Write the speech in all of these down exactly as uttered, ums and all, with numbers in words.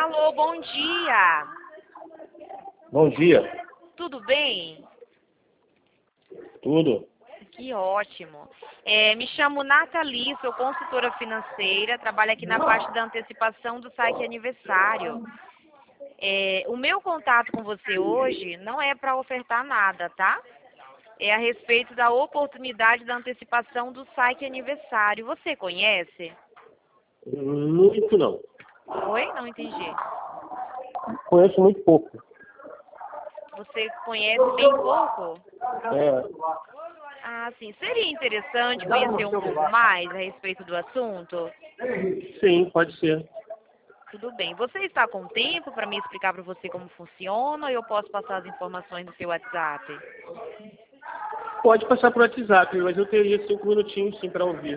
Alô, bom dia. Bom dia. Tudo bem? Tudo. Que ótimo. É, me chamo Nathalie, sou consultora financeira, trabalho aqui na parte da antecipação do saque aniversário. É, o meu contato com você hoje não é para ofertar nada, tá? É a respeito da oportunidade da antecipação do saque aniversário. Você conhece? Muito não. Oi? Não entendi. Conheço muito pouco. Você conhece bem pouco? É, Ah, sim. Seria interessante conhecer um pouco mais a respeito do assunto? sim, pode ser. Tudo bem. Você está com tempo para me explicar para você como funciona ou eu posso passar as informações no seu WhatsApp? Pode passar por WhatsApp, mas eu teria cinco minutinhos sim para ouvir.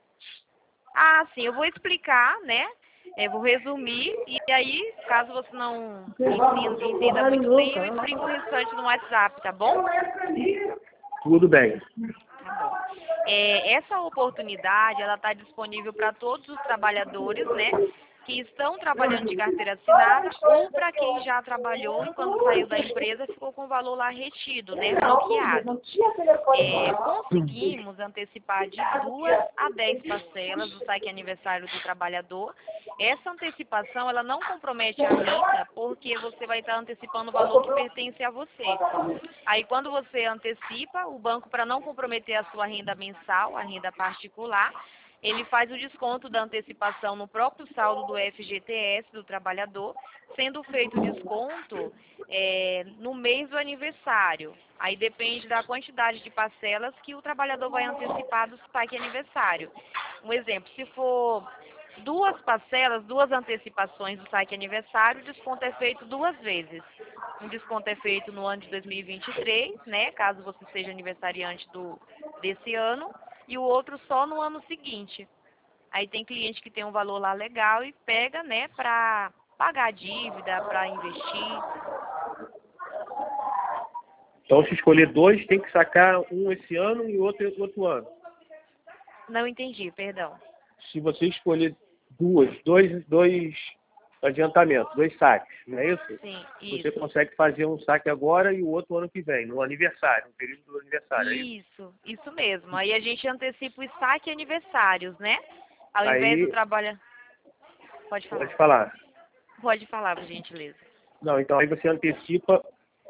Ah, sim. Eu vou explicar, né? Eu vou resumir e aí, caso você não entenda, entenda muito bem, eu explico o restante no WhatsApp, tá bom? Tudo bem. Tá bom. É, essa oportunidade, ela está disponível para todos os trabalhadores, né, que estão trabalhando de carteira assinada ou para quem já trabalhou e quando saiu da empresa ficou com o valor lá retido, né, bloqueado. É, conseguimos antecipar de duas a dez parcelas do saque aniversário do trabalhador. Essa antecipação, ela não compromete a renda, porque você vai estar antecipando o valor que pertence a você. Aí, quando você antecipa, o banco, para não comprometer a sua renda mensal, a renda particular, ele faz o desconto da antecipação no próprio saldo do F G T S do trabalhador, sendo feito o desconto é, no mês do aniversário. Aí depende da quantidade de parcelas que o trabalhador vai antecipar do saque aniversário. Um exemplo, se for duas parcelas, duas antecipações do saque aniversário, o desconto é feito duas vezes. Um desconto é feito no ano de dois mil e vinte e três, né, caso você seja aniversariante do, desse ano, e o outro só no ano seguinte. Aí tem cliente que tem um valor lá legal e pega, né, para pagar a dívida, para investir. Então, se escolher dois, tem que sacar um esse ano e outro outro ano. Não entendi, perdão. Se você escolher duas, dois, dois adiantamentos, dois saques, não é isso? Sim, Você isso. consegue fazer um saque agora e o outro ano que vem, no aniversário, no período do aniversário, é isso? Isso, isso mesmo. Aí a gente antecipa os saque aniversários, né? Ao invés do Aí, trabalho... Pode falar. pode falar. Pode falar, por gentileza. Não, então aí você antecipa,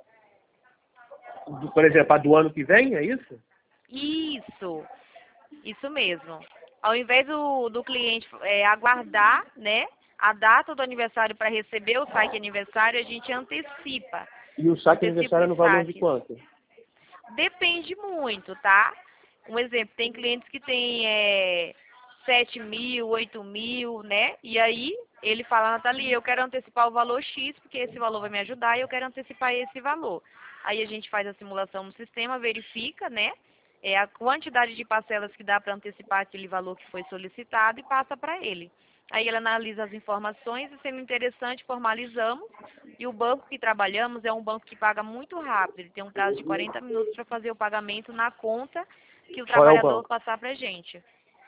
do- por exemplo, a do ano que vem, é isso? Isso, isso mesmo. Ao invés do, do cliente é, aguardar, né, a data do aniversário para receber o saque aniversário, a gente antecipa. E o saque Antecipa aniversário é os no valor de saques. quanto? Depende muito, tá? Um exemplo, tem clientes que têm é, sete mil, oito mil, né? E aí ele fala, Nathalie, eu quero antecipar o valor X, porque esse valor vai me ajudar e eu quero antecipar esse valor. Aí a gente faz a simulação no sistema, verifica, né? É a quantidade de parcelas que dá para antecipar aquele valor que foi solicitado e passa para ele. Aí ele analisa as informações e, sendo interessante, formalizamos. E o banco que trabalhamos é um banco que paga muito rápido. Ele tem um prazo de quarenta minutos para fazer o pagamento na conta que o Qual é o trabalhador banco? passar para a gente.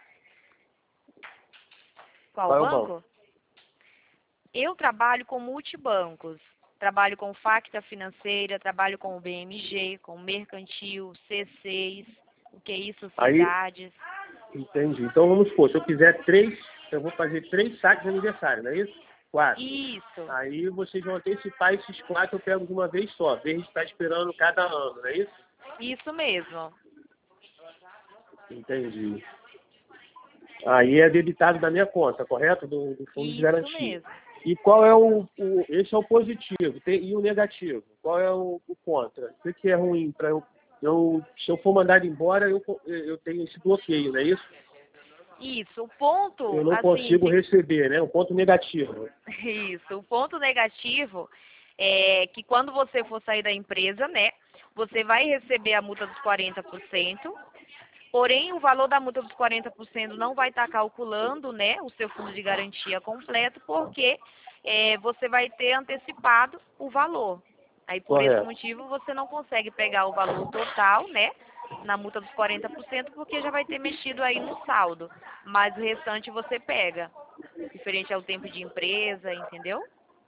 Qual Qual é o banco? banco? Eu trabalho com multibancos. Trabalho com Facta Financeira, trabalho com o B M G, com o Mercantil, C seis, o Q I Aí, Sociedades. entendi. Então vamos supor, se eu quiser três, eu vou fazer três saques de aniversário, não é isso? Quatro. Isso, Aí vocês vão antecipar esses quatro, eu pego de uma vez só, em vez de estar esperando cada ano, não é isso? isso mesmo. Entendi. Aí é debitado da minha conta, correto? Do, do fundo de Isso garantia. mesmo. E qual é o, o esse é o positivo, tem, e o negativo? Qual é o, o contra? O que, que é ruim para eu, eu, se eu for mandado embora, eu, eu tenho esse bloqueio, não é isso? Isso, o ponto, Eu não assim, consigo que receber, né? O ponto negativo. isso, o ponto negativo é que quando você for sair da empresa, né, você vai receber a multa dos quarenta por cento, porém o valor da multa dos quarenta por cento não vai estar calculando, né, o seu fundo de garantia completo, porque é, você vai ter antecipado o valor. Aí por esse Correto. motivo você não consegue pegar o valor total, né, na multa dos quarenta por cento, porque já vai ter mexido aí no saldo, mas o restante você pega. Diferente ao tempo de empresa, entendeu?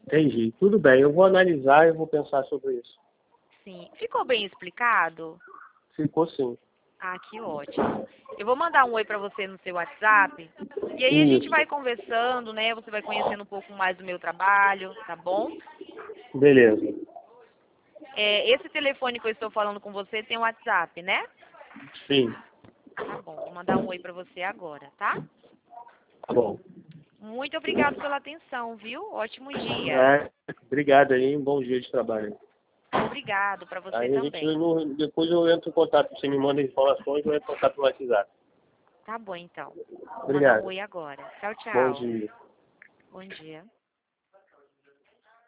Entendi. Tudo bem, eu vou analisar e vou pensar sobre isso. Sim. Ficou bem explicado? Ficou sim. Ah, que ótimo. Eu vou mandar um oi para você no seu WhatsApp. E aí a gente Isso. vai conversando, né? Você vai conhecendo um pouco mais do meu trabalho, tá bom? Beleza. É, esse telefone que eu estou falando com você tem um WhatsApp, né? Sim. Tá bom, vou mandar um oi para você agora, tá? Tá bom. Muito obrigado pela atenção, viu? Ótimo dia. É, obrigado aí, um bom dia de trabalho. Obrigado para você Aí a gente, também. no- depois eu entro em contato, você me manda informações, eu entro em contato no WhatsApp. Tá bom, então. Vou mandar um Obrigado. oi agora. Tchau, Bom tchau. dia. Bom dia.